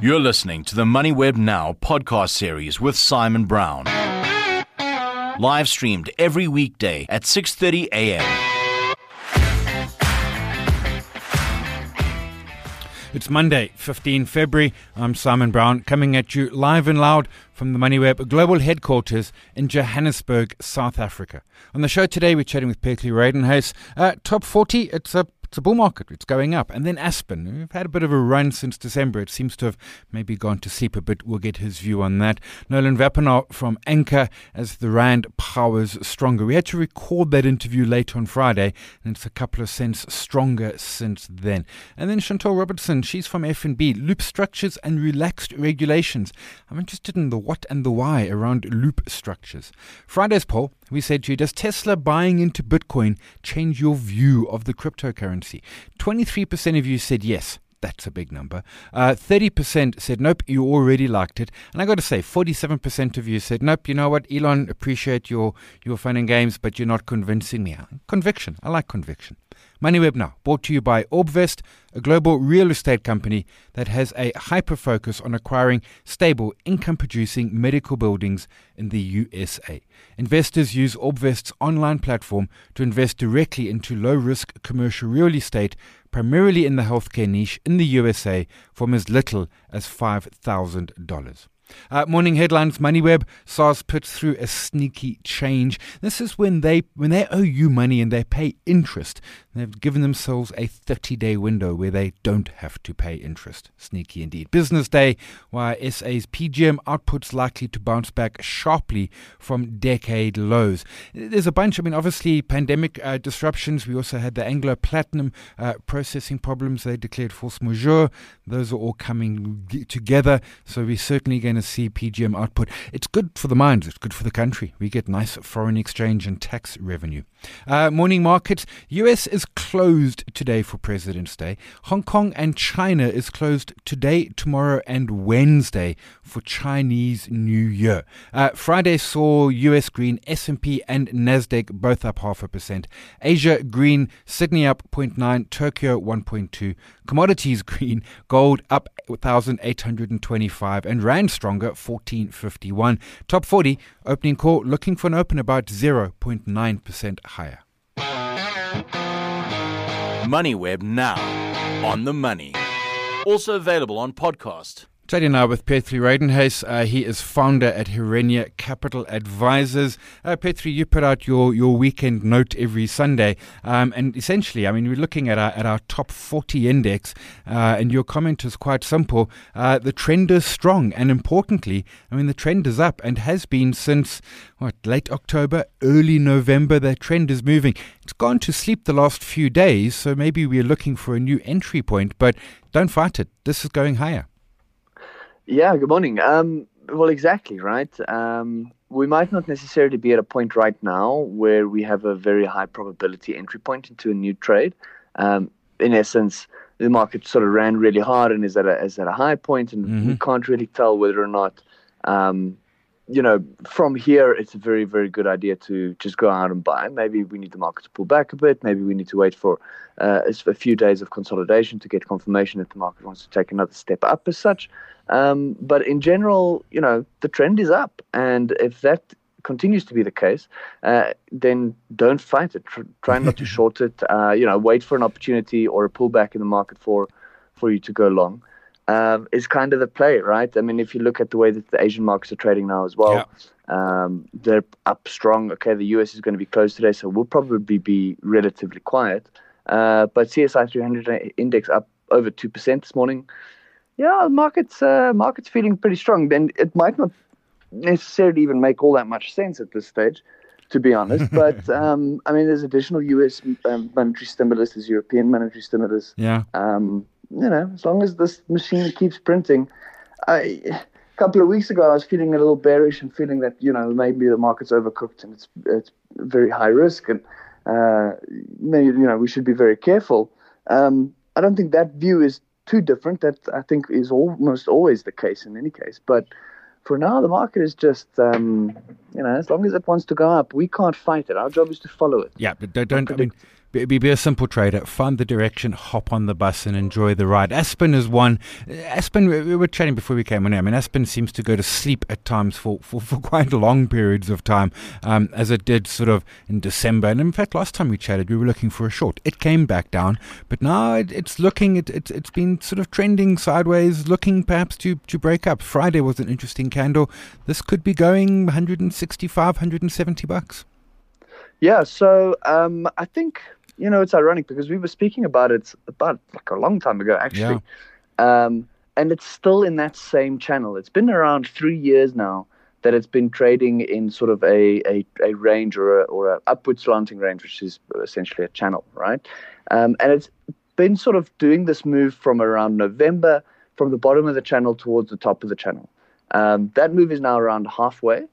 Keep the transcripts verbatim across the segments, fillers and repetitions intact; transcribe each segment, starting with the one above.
You're listening to the MoneyWeb Now podcast series with Simon Brown. Live streamed every weekday at six thirty a.m. It's Monday, fifteenth of February. I'm Simon Brown, coming at you live and loud from the MoneyWeb global headquarters in Johannesburg, South Africa. On the show today, we're chatting with Petri Reidenhuis. Uh, top forty, it's a It's a bull market. It's going up. And then Aspen. We've had a bit of a run since December. It seems to have maybe gone to sleep a bit. We'll get his view on that. Nolan Vapana from Anchor as the Rand powers stronger. We had to record that interview late on Friday, and it's a couple of cents stronger since then. And then Chantal Robertson, she's from F N B. Loop structures and relaxed regulations. I'm interested in the what and the why around loop structures. Friday's poll, we said to you, does Tesla buying into Bitcoin change your view of the cryptocurrency? twenty-three percent of you said yes. That's a big number. Uh, thirty percent said nope, you already liked it. And I got to say, forty-seven percent of you said nope, you know what, Elon, appreciate your, your fun and games, but you're not convincing me. Conviction. I like conviction. MoneyWeb Now, brought to you by Orbvest, a global real estate company that has a hyper-focus on acquiring stable, income-producing medical buildings in the U S A. Investors use Orbvest's online platform to invest directly into low-risk commercial real estate, primarily in the healthcare niche in the U S A, from as little as five thousand dollars. Uh, morning headlines, MoneyWeb, SARS puts through a sneaky change. This is when they when they owe you money and they pay interest. They've given themselves a thirty-day window where they don't have to pay interest. Sneaky indeed. Business day, why S A's P G M output's likely to bounce back sharply from decade lows. There's a bunch. I mean, obviously, pandemic uh, disruptions. We also had the Anglo Platinum uh, processing problems. They declared force majeure. Those are all coming g- together. So we're certainly going to see P G M output. It's good for the mines. It's good for the country. We get nice foreign exchange and tax revenue. Uh, morning markets. U S is closed today for President's Day. Hong Kong and China is closed today, tomorrow, and Wednesday for Chinese New Year. Uh, Friday saw U S green, S and P and Nasdaq both up half a percent. Asia green, Sydney up zero point nine, Tokyo one point two. Commodities green, gold up one thousand eight hundred twenty-five, and Rand stronger, fourteen fifty-one. Top forty, opening call looking for an open about zero point nine percent higher. MoneyWeb Now, on the money. Also available on podcast. Chatting now with Petri Reidenhuis. Uh, he is founder at Herenia Capital Advisors. Uh, Petri, you put out your, your weekend note every Sunday. Um, and essentially, I mean, we're looking at our, at our top forty index, uh, and your comment is quite simple. Uh, the trend is strong. And importantly, I mean, the trend is up and has been since, what, late October, early November. That trend is moving. It's gone to sleep the last few days, so maybe we're looking for a new entry point, but don't fight it. This is going higher. Yeah, good morning. Um, well, exactly, right. Um, we might not necessarily be at a point right now where we have a very high probability entry point into a new trade. Um, in essence, the market sort of ran really hard and is at a, is at a high point, and mm-hmm. we can't really tell whether or not, um, you know, from here, it's a very, very good idea to just go out and buy. Maybe we need the market to pull back a bit. Maybe we need to wait for uh, a few days of consolidation to get confirmation that the market wants to take another step up as such. Um, but in general, you know, the trend is up. And if that continues to be the case, uh, then don't fight it. Tr- try not to short it. Uh, you know, wait for an opportunity or a pullback in the market for, for you to go long. Um, is kind of the play, right? I mean, if you look at the way that the Asian markets are trading now as well, yeah. um, they're up strong. Okay, the U S is going to be closed today, so we'll probably be relatively quiet. Uh, but C S I three hundred index up over two percent this morning. Yeah, the market's, uh, market's feeling pretty strong. Then it might not necessarily even make all that much sense at this stage, to be honest. But, um, I mean, there's additional U S um, monetary stimulus, there's European monetary stimulus. Yeah. Um, you know, as long as this machine keeps printing. I, a couple of weeks ago, I was feeling a little bearish and feeling that, you know, maybe the market's overcooked and it's it's very high risk and uh, maybe, you know, we should be very careful. Um, I don't think that view is too different. That I think is almost always the case in any case. But for now, the market is just, um, you know, as long as it wants to go up, we can't fight it. Our job is to follow it. Yeah, but don't, don't I mean, Be, be a simple trader, find the direction, hop on the bus and enjoy the ride. Aspen is one. Aspen, we were chatting before we came on here. I mean, Aspen seems to go to sleep at times for, for, for quite long periods of time, um, as it did sort of in December. And in fact, last time we chatted, we were looking for a short. It came back down, but now it, it's looking, it, it, it's been sort of trending sideways, looking perhaps to, to break up. Friday was an interesting candle. This could be going one sixty-five, one seventy bucks. Yeah, so um, I think, you know, it's ironic because we were speaking about it about like a long time ago, actually. Yeah. Um, and it's still in that same channel. It's been around three years now that it's been trading in sort of a, a, a range or a, or a upward slanting range, which is essentially a channel, right? Um, and it's been sort of doing this move from around November, from the bottom of the channel towards the top of the channel. Um, that move is now around halfway.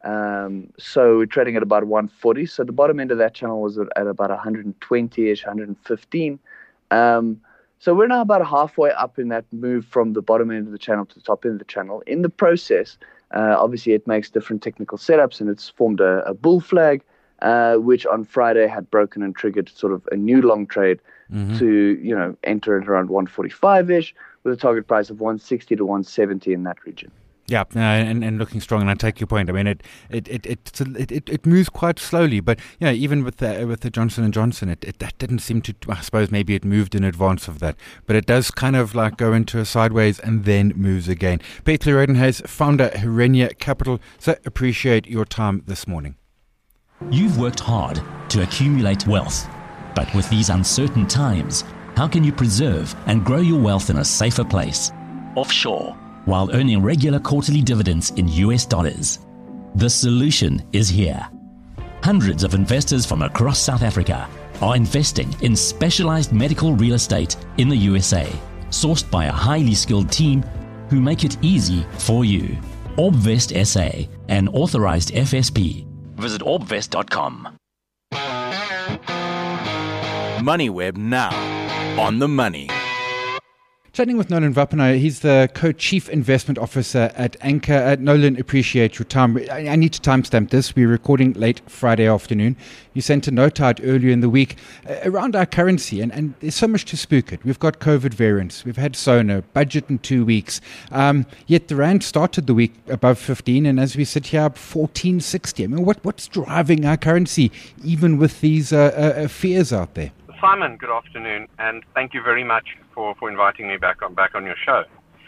Um, so we're trading at about one forty. So the bottom end of that channel was at, at about one twenty-ish, one fifteen. Um, so we're now about halfway up in that move from the bottom end of the channel to the top end of the channel. In the process, uh, obviously it makes different technical setups, and it's formed a, a bull flag, uh, which on Friday had broken and triggered sort of a new long trade mm-hmm. to, you know, enter at around one forty-five-ish with a target price of one sixty to one seventy in that region. Yeah, uh, and, and looking strong, and I take your point. I mean, it it it it it, it, it moves quite slowly, but you know, even with the with the Johnson and Johnson, it, it that didn't seem to. I suppose maybe it moved in advance of that, but it does kind of like go into a sideways and then moves again. Paisley Rodenhuis, founder Herenia Capital. So appreciate your time this morning. You've worked hard to accumulate wealth, but with these uncertain times, how can you preserve and grow your wealth in a safer place, offshore, while earning regular quarterly dividends in U S dollars? The solution is here. Hundreds of investors from across South Africa are investing in specialized medical real estate in the U S A, sourced by a highly skilled team who make it easy for you. Orbvest S A, an authorized F S P. Visit orbvest dot com. MoneyWeb now, on the money. Chatting with Nolan Vapana, he's the co-chief investment officer at Anchor. Uh, Nolan, appreciate your time. I, I need to timestamp this. We're recording late Friday afternoon. You sent a note out earlier in the week uh, around our currency, and, and there's so much to spook it. We've got COVID variants. We've had SONA, budget in two weeks. Um, yet the Rand started the week above fifteen, and as we sit here, fourteen sixty. I mean, what, what's driving our currency, even with these uh, uh, fears out there? Simon, good afternoon, and thank you very much for, for inviting me back on back on your show.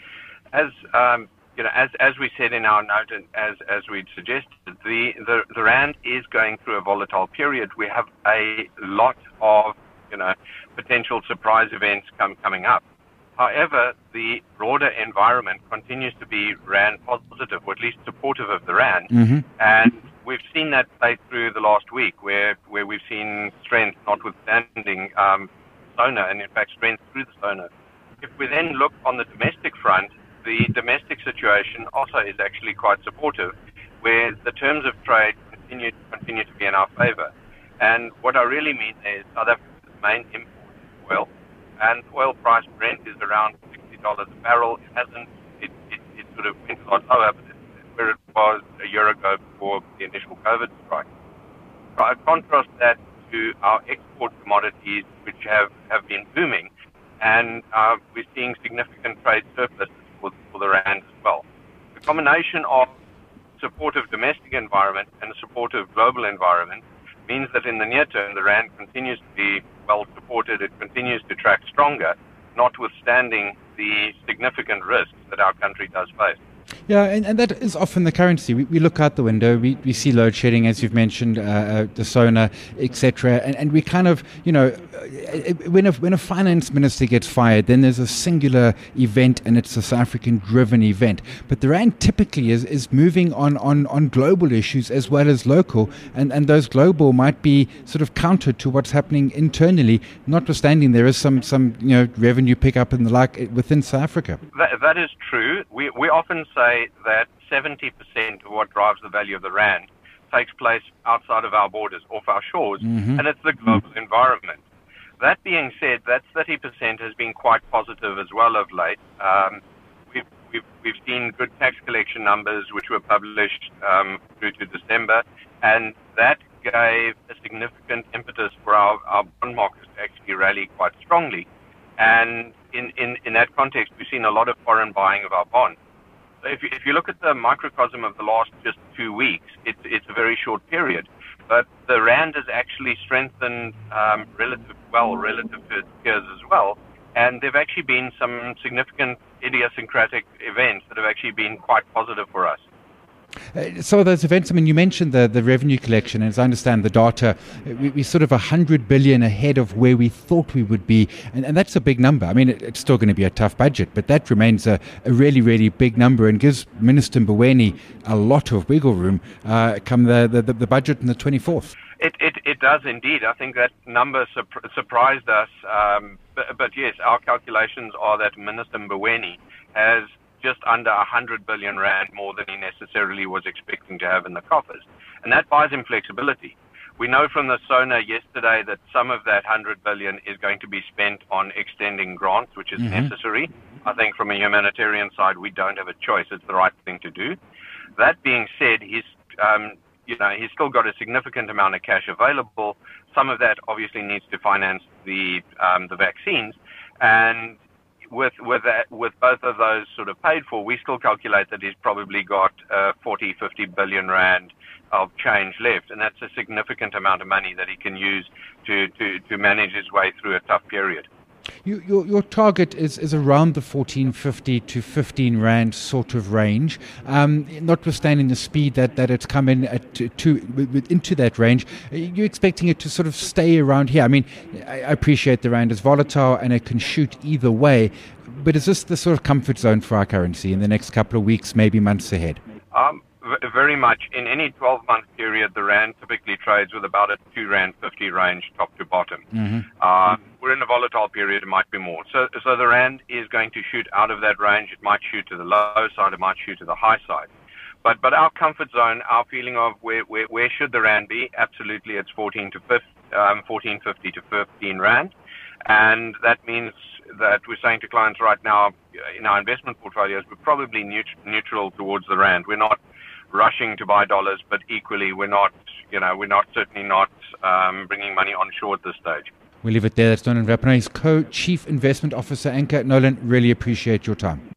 As um, you know, as as we said in our note, and as as we'd suggested, the, the the rand is going through a volatile period. We have a lot of you know potential surprise events come coming up. However, the broader environment continues to be rand positive, or at least supportive of the rand, mm-hmm. and we've seen that play through the last week, where, where we've seen strength notwithstanding um, SONA, and in fact strength through the SONA. If we then look on the domestic front, the domestic situation also is actually quite supportive, where the terms of trade continue continue to be in our favour. And what I really mean is South Africa's main import is oil, and oil price Brent is around sixty dollars a barrel. It hasn't, it, it, it sort of went a lot lower, but where it was a year ago before the initial COVID strike. So I contrast that to our export commodities, which have, have been booming, and uh, we're seeing significant trade surpluses for, for the rand as well. The combination of supportive domestic environment and a supportive global environment means that in the near term, the rand continues to be well supported. It continues to track stronger, notwithstanding the significant risks that our country does face. Yeah, and, and that is often the currency. We, we look out the window, we, we see load shedding, as you've mentioned, uh, uh, the SONA, et cetera. And, and we kind of, you know, when a, when a finance minister gets fired, then there's a singular event and it's a South African-driven event. But the rand typically is, is moving on, on, on global issues as well as local, and, and those global might be sort of counter to what's happening internally, notwithstanding there is some, some you know, revenue pickup and the like within South Africa. That, that is true. We, we often say that seventy percent of what drives the value of the rand takes place outside of our borders, off our shores, mm-hmm. and it's the global mm-hmm. environment. That being said, that thirty percent has been quite positive as well of late. Um, we've, we've, we've seen good tax collection numbers which were published um, through to December, and that gave a significant impetus for our, our bond markets to actually rally quite strongly. And in, in, in that context, we've seen a lot of foreign buying of our bonds. So if you, if you look at the microcosm of the last just two weeks, it's, it's a very short period. But the rand has actually strengthened um, relative well relative to its peers as well. And there have actually been some significant idiosyncratic events that have actually been quite positive for us. Uh, some of those events, I mean, you mentioned the, the revenue collection, and as I understand the data, we, we're sort of one hundred billion ahead of where we thought we would be, and, and that's a big number. I mean, it, it's still going to be a tough budget, but that remains a, a really, really big number and gives Minister Mboweni a lot of wiggle room uh, come the, the, the budget on the twenty-fourth. It, it, it does indeed. I think that number sur- surprised us, um, but, but yes, our calculations are that Minister Mboweni has just under one hundred billion rand more than he necessarily was expecting to have in the coffers. And that buys him flexibility. We know from the SONA yesterday that some of that one hundred billion is going to be spent on extending grants, which is mm-hmm. necessary. I think from a humanitarian side, we don't have a choice. It's the right thing to do. That being said, he's, um, you know, he's still got a significant amount of cash available. Some of that obviously needs to finance the, um, the vaccines. And With with that, with both of those sort of paid for, we still calculate that he's probably got uh, forty, fifty billion rand of change left, and that's a significant amount of money that he can use to, to, to manage his way through a tough period. You, your your target is, is around the fourteen fifty to fifteen rand sort of range. Um, notwithstanding the speed that, that it's come in at to, to into that range, are you expecting it to sort of stay around here? I mean, I appreciate the rand is volatile and it can shoot either way, but is this the sort of comfort zone for our currency in the next couple of weeks, maybe months ahead? Um, v- very much. In any twelve-month period, the rand typically trades with about a two rand fifty range top to bottom. Mm-hmm. Uh, we're in a volatile period, it might be more. So, so the rand is going to shoot out of that range. It might shoot to the low side, it might shoot to the high side. But but our comfort zone, our feeling of where where, where should the rand be? Absolutely, it's fourteen to fifty, um, fourteen fifty to fifteen rand, and that means that we're saying to clients right now in our investment portfolios, we're probably neut- neutral towards the rand. We're not rushing to buy dollars, but equally we're not, you know, we're not certainly not um, bringing money onshore at this stage. We'll leave it there. That's Nolan Rapana. He's Co-Chief Investment Officer, Anchor. Nolan, really appreciate your time.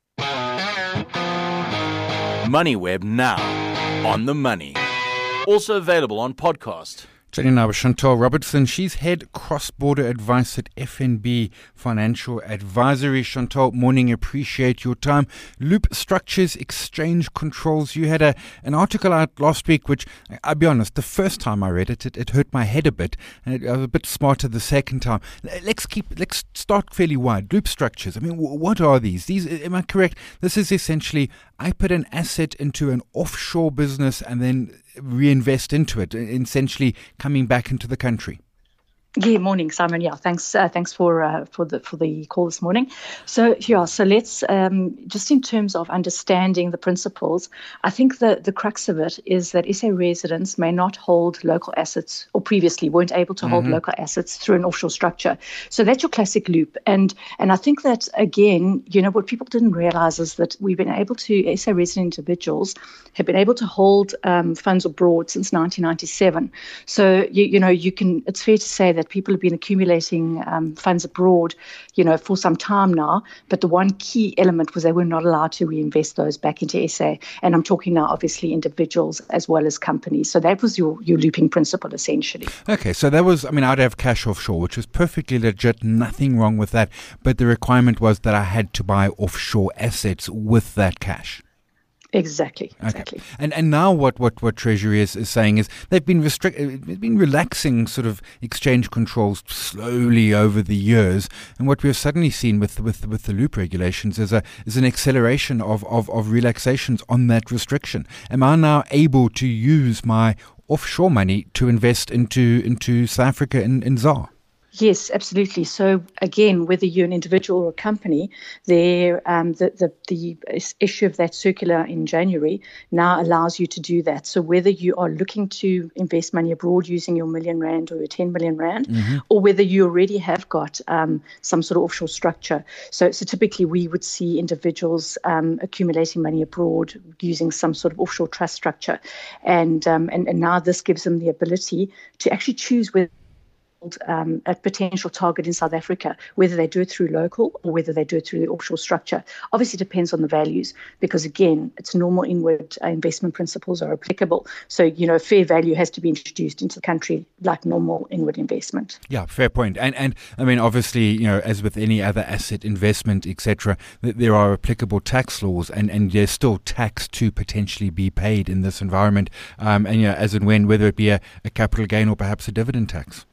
MoneyWeb now, on the money. Also available on podcast. Chatting now with Chantal Robertson. She's head cross-border advice at F N B Financial Advisory. Chantal, morning. Appreciate your time. Loop Structures Exchange Controls. You had a an article out last week, which I'll be honest, the first time I read it, it, it hurt my head a bit, and I was a bit smarter the second time. Let's keep. Let's start fairly wide. Loop Structures. I mean, what are these? These, am I correct? This is essentially I put an asset into an offshore business and then reinvest into it, essentially coming back into the country. Yeah, morning, Simon. Yeah, thanks. Uh, thanks for uh, for the for the call this morning. So yeah, so let's um, just in terms of understanding the principles, I think the the crux of it is that S A residents may not hold local assets, or previously weren't able to mm-hmm. hold local assets through an offshore structure. So that's your classic loop, and and I think that again, you know, what people didn't realize is that we've been able to S A resident individuals have been able to hold um, funds abroad since nineteen ninety-seven. So you you know you can it's fair to say that. That people have been accumulating um, funds abroad, you know, for some time now. But the one key element was they were not allowed to reinvest those back into S A. And I'm talking now, obviously, individuals as well as companies. So that was your, your looping principle, essentially. Okay, so that was, I mean, I'd have cash offshore, which was perfectly legit, nothing wrong with that. But the requirement was that I had to buy offshore assets with that cash. Exactly, exactly. Okay. And and now what, what, what Treasury is, is saying is they've been restrict, they've been relaxing sort of exchange controls slowly over the years. And what we've suddenly seen with with with the loop regulations is a is an acceleration of, of, of relaxations on that restriction. Am I now able to use my offshore money to invest into into South Africa in, in Z A R? Yes, absolutely. So again, whether you're an individual or a company, there um, the, the the issue of that circular in January now allows you to do that. So whether you are looking to invest money abroad using your million rand or your ten million rand, mm-hmm. or whether you already have got um, some sort of offshore structure. So, so typically we would see individuals um, accumulating money abroad using some sort of offshore trust structure, and um, and and now this gives them the ability to actually choose whether Um, a potential target in South Africa, whether they do it through local or whether they do it through the offshore structure. Obviously, it depends on the values because, again, it's normal inward uh, investment principles are applicable. So, you know, fair value has to be introduced into the country like normal inward investment. Yeah, fair point. And, and I mean, obviously, you know, as with any other asset investment, et cetera, th- there are applicable tax laws and, and there's still tax to potentially be paid in this environment. Um, and, you know, as and when, whether it be a, a capital gain or perhaps a dividend tax.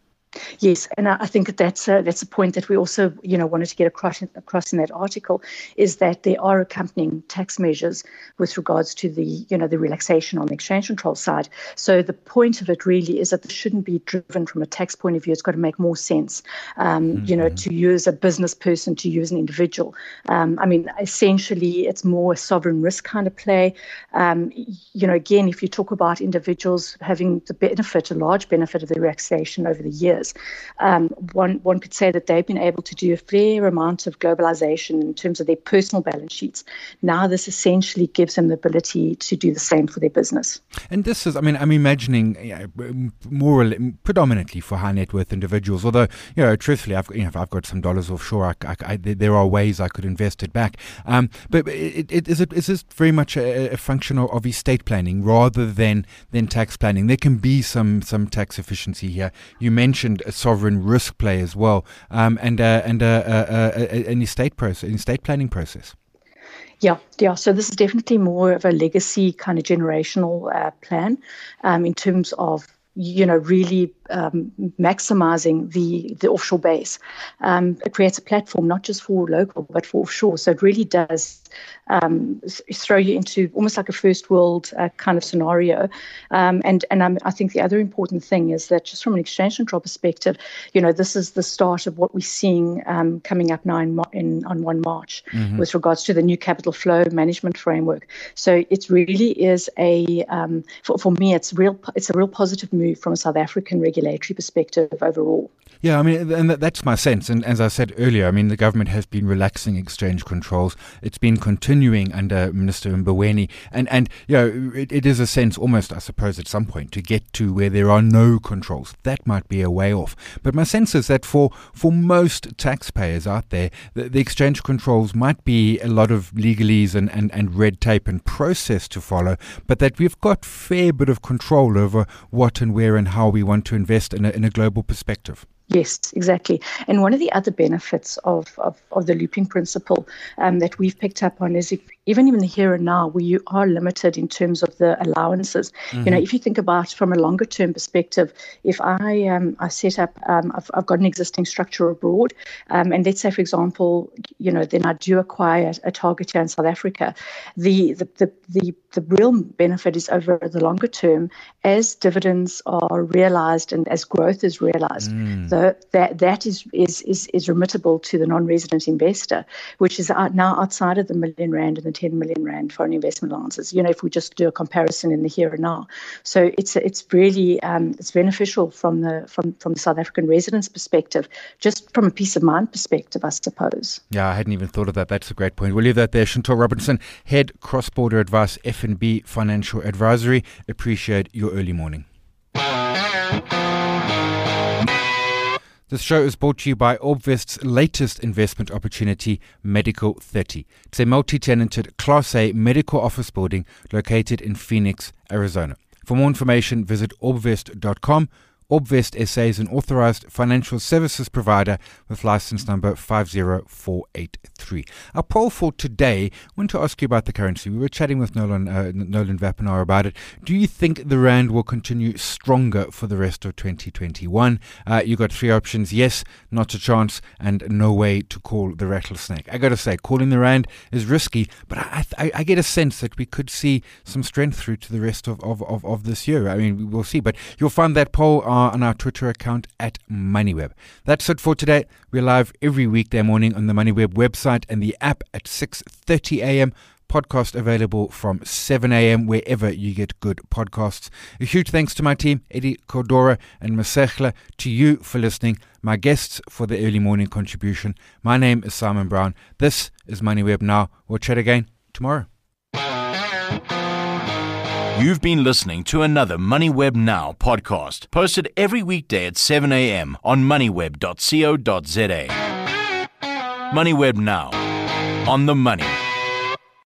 Yes, and I think that that's a, that's a point that we also, you know, wanted to get across in, across in that article, is that there are accompanying tax measures with regards to the, you know, the relaxation on the exchange control side. So the point of it really is that this shouldn't be driven from a tax point of view. It's got to make more sense, um, mm-hmm. you know, to you as a business person, to you as an individual. Um, I mean, essentially, it's more a sovereign risk kind of play. Um, you know, again, if you talk about individuals having the benefit, a large benefit of the relaxation over the years, Um, one one could say that they've been able to do a fair amount of globalization in terms of their personal balance sheets. Now this essentially gives them the ability to do the same for their business. And this is, I mean, I'm imagining you know, more or less, predominantly for high net worth individuals, although, you know, truthfully, I've, you know, if I've got some dollars offshore, I, I, I, there are ways I could invest it back. Um, but it, it, is, it, is this very much a, a function of, of estate planning rather than, than tax planning? There can be some, some tax efficiency here. You mentioned a sovereign risk play as well, um, and uh, and uh, uh, uh, an estate process, an estate planning process. Yeah, yeah. So this is definitely more of a legacy kind of generational uh, plan, um, in terms of, you know, really um, maximizing the, the offshore base. Um, it creates a platform not just for local but for offshore. So it really does um, throw you into almost like a first world uh, kind of scenario. Um, and and um, I think the other important thing is that just from an exchange control perspective, you know, this is the start of what we're seeing um, coming up now in, in on the first of March mm-hmm. with regards to the new capital flow management framework. So it really is a um, for for me it's real it's a real positive move from a South African regulatory perspective overall. Yeah, I mean, and that's my sense. And as I said earlier, I mean, the government has been relaxing exchange controls. It's been continuing under Minister Mboweni. And, and you know, it, it is a sense almost, I suppose, at some point to get to where there are no controls. That might be a way off. But my sense is that for, for most taxpayers out there, the, the exchange controls might be a lot of legalese and, and, and red tape and process to follow, but that we've got fair bit of control over what and where and how we want to invest in a, in a global perspective. Yes, exactly. And one of the other benefits of, of, of the looping principle um, that we've picked up on is if, even in the here and now, where you are limited in terms of the allowances. Mm-hmm. You know, if you think about from a longer term perspective, if I um, I set up, um, I've, I've got an existing structure abroad, um, and let's say, for example, you know, then I do acquire a target here in South Africa, the the the the, the real benefit is over the longer term as dividends are realized and as growth is realized. Mm. So that that is is is is remittable to the non-resident investor, which is now outside of the million rand and the ten million rand foreign investment allowances. You know, if we just do a comparison in the here and now, so it's it's really um, it's beneficial from the from from the South African residents' perspective, just from a peace of mind perspective, I suppose. Yeah, I hadn't even thought of that. That's a great point. We'll leave that there. Chantal Robinson, Head Cross-Border Advice, F N B Financial Advisory. Appreciate your early morning. This show is brought to you by Orbvest's latest investment opportunity, Medical thirty. It's a multi-tenanted Class A medical office building located in Phoenix, Arizona. For more information, visit orbvest dot com. Orbvest S A is an authorized financial services provider with license number five zero four eight three. Our poll for today, I want to ask you about the currency. We were chatting with Nolan, uh, Nolan Vapinar about it. Do you think the rand will continue stronger for the rest of twenty twenty-one? Uh, you got three options: yes, not a chance, and no way to call the rattlesnake. I got to say, calling the rand is risky, but I, I, I get a sense that we could see some strength through to the rest of, of, of, of this year. I mean, we'll see. But you'll find that poll on are on our Twitter account at MoneyWeb. That's it for today. We're live every weekday morning on the MoneyWeb website and the app at six thirty a.m. Podcast available from seven a.m. wherever you get good podcasts. A huge thanks to my team, Eddie Cordora and Masechla, to you for listening, my guests for the early morning contribution. My name is Simon Brown. This is MoneyWeb Now. We'll chat again tomorrow. You've been listening to another MoneyWeb Now podcast, posted every weekday at seven a.m. on moneyweb dot co dot za. MoneyWeb Now, on the money.